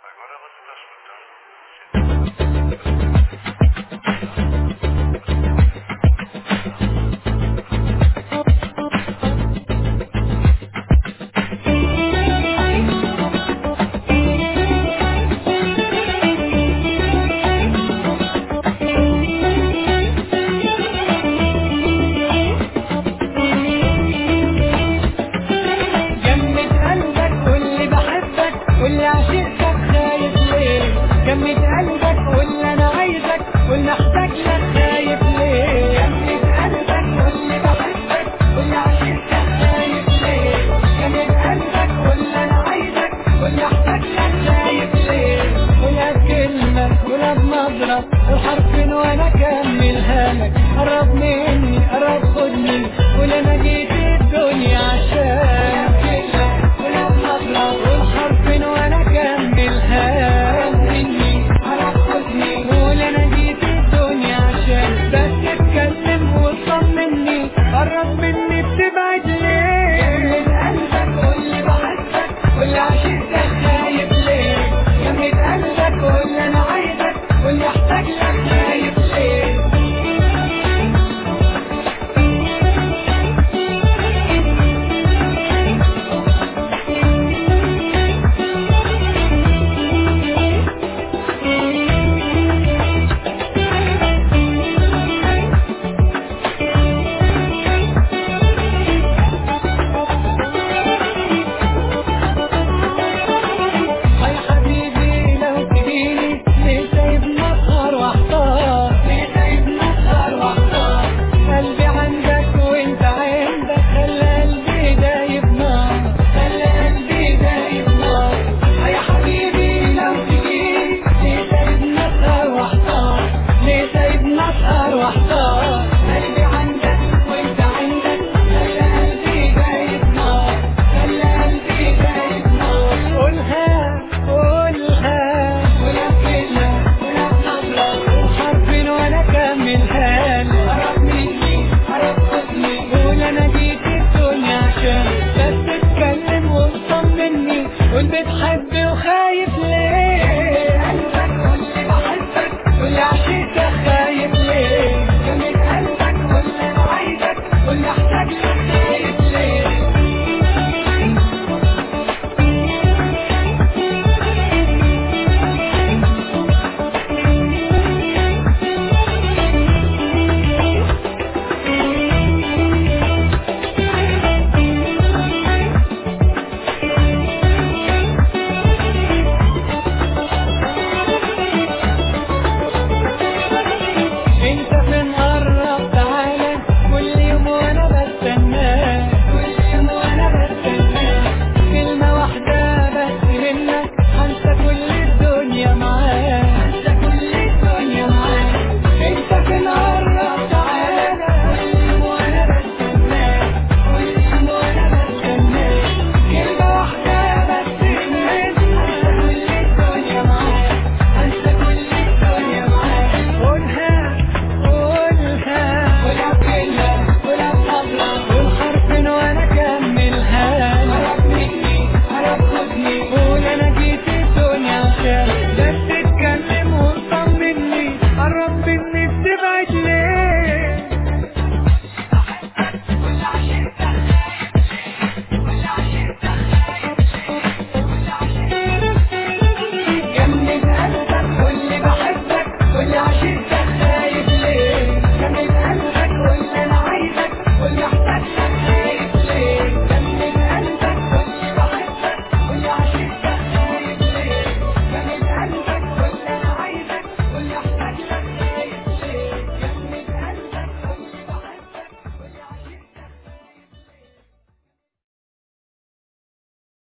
Agora você está escutando. جمد قلبك واللي بحبك واللي عشقتك خايف ليه؟ جمد قلبك واللي انا عايزك واللي احتاج لك خايف ليه؟ جمد قلبك واللي بحبك واللي عشقتك خايف ليه؟ جمد قلبك واللي انا عايزك واللي احتاج لك خايف ليه؟ ولا كلمة ولا بنظرة الحرفين وانا اكملها لك. قرب مني قرب خدني ولا انا جيت الدنيا عشان ولا بنظرة والحرفين وانا اكملها مني قرب خدني ولا انا جيت الدنيا عشان بس تتكلم وتطمني. قرب مني بتبعد ليه؟ جمد قلبك واللي بحبك واللي عشقتك خايف ليه؟ جمد قلبك واللي انا عايزك واللي احتاج لك خايف ليه؟ يا حبيبي لو تجيني ليه سايبني اسهر واحتار؟ ليه سايبني اسهر واحتار؟ قلبي عندك وانت عندك خلى قلبي دايب نار، خلى قلبي دايب نار. يا حبيبي لو تجيني ليه سايبني اسهر واحتار؟ ليه سايبني اسهر واحتار؟ قلبي عندك وانت عندك خلى قلبي دايب نار، خلى قلبي دايب نار. قولها قولها ولا كلمة ولا بنظرة وحرفين وانا اكملها لك. قرب مني قرب خدني قول انا جيت الدنيا عشان بس تتكلم وتطمني والبيت